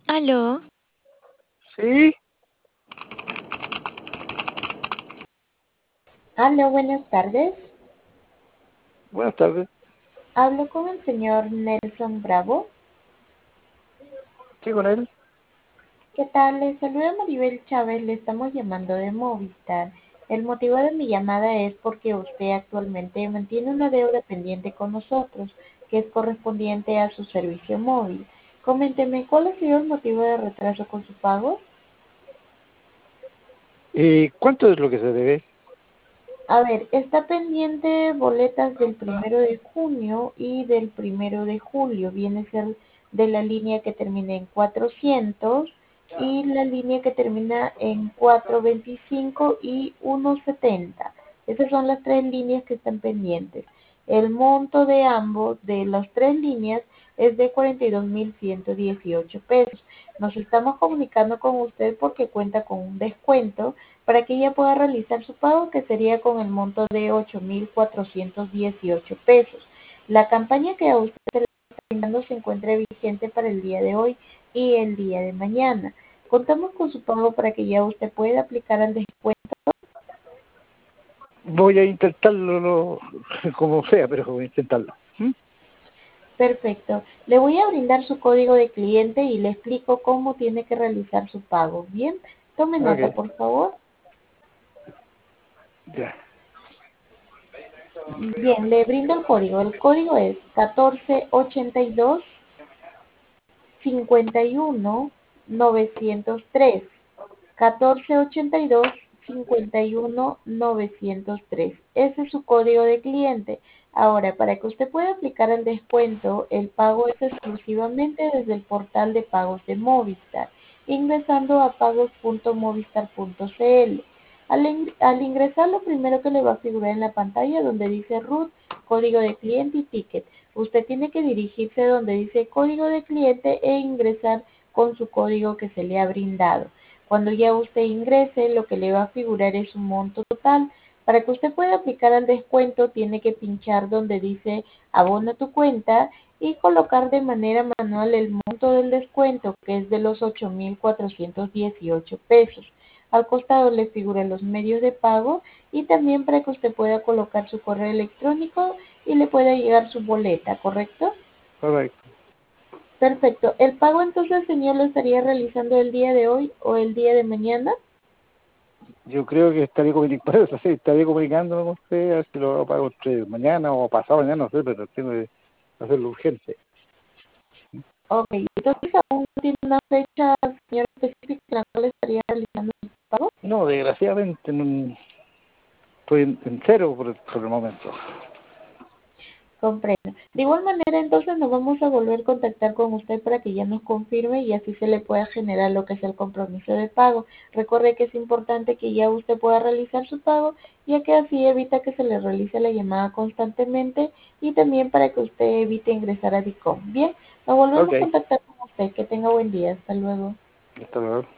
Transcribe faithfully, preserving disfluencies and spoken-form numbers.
Aló, Sí, Aló, buenas tardes. buenas tardes. Hablo con el señor Nelson Bravo. Sí, con él. ¿Qué tal? Le saluda Maribel Chávez, le estamos llamando de Movistar. El motivo de mi llamada es porque usted actualmente mantiene una deuda pendiente con nosotros, que es correspondiente a su servicio móvil. Coménteme, ¿cuál ha sido el motivo de retraso con su pago? Eh, ¿cuánto es lo que se debe? A ver, está pendiente boletas del primero de junio y del primero de julio. Viene a ser de la línea que termina en cuatrocientos y la línea que termina en cuatrocientos veinticinco y ciento setenta. Esas son las tres líneas que están pendientes. El monto de ambos, de las tres líneas, es de cuarenta y dos mil ciento dieciocho pesos. Nos estamos comunicando con usted porque cuenta con un descuento para que ella pueda realizar su pago, que sería con el monto de ocho mil cuatrocientos dieciocho pesos. La campaña que a usted se le está brindando se encuentra vigente para el día de hoy y el día de mañana. Contamos con su pago para que ya usted pueda aplicar al descuento. Voy a intentarlo lo- como sea, pero voy a intentarlo. ¿Mm? Perfecto. Le voy a brindar su código de cliente y le explico cómo tiene que realizar su pago. Bien, tome nota, Ok, por favor. ya. Bien, le brindo el código. El código es catorce ochenta y dos cincuenta y uno novecientos tres. catorce ochenta y dos cincuenta y uno novecientos tres. Ese es su código de cliente. Ahora, para que usted pueda aplicar el descuento, el pago es exclusivamente desde el portal de pagos de Movistar, ingresando a pagos punto movistar punto cl. Al, in- al ingresar, lo primero que le va a figurar en la pantalla donde dice root, código de cliente y ticket. Usted tiene que dirigirse donde dice código de cliente e ingresar con su código que se le ha brindado. Cuando ya usted ingrese, lo que le va a figurar es un monto total. Para que usted pueda aplicar al descuento, tiene que pinchar donde dice abona tu cuenta y colocar de manera manual el monto del descuento, que es de los ocho mil cuatrocientos dieciocho pesos. Al costado le figuran los medios de pago y también para que usted pueda colocar su correo electrónico y le pueda llegar su boleta, ¿correcto? Correcto. Perfecto. ¿El pago entonces, señor, lo estaría realizando el día de hoy o el día de mañana? Yo creo que estaré comunicando, sí, estaré comunicándome con usted, a ver si lo pago entre mañana o pasado mañana, no sé, pero tengo que hacerlo urgente. Ok, entonces aún no tiene una fecha, señor, específica en la cual estaría realizando el pago. No, desgraciadamente no, estoy en, en cero por el, por el momento. Comprendo. De igual manera, entonces nos vamos a volver a contactar con usted para que ya nos confirme y así se le pueda generar lo que es el compromiso de pago. Recuerde que es importante que ya usted pueda realizar su pago, ya que así evita que se le realice la llamada constantemente y también para que usted evite ingresar a DICOM. Bien, nos volvemos a Ok, contactar con usted. Que tenga buen día. Hasta luego. hasta luego.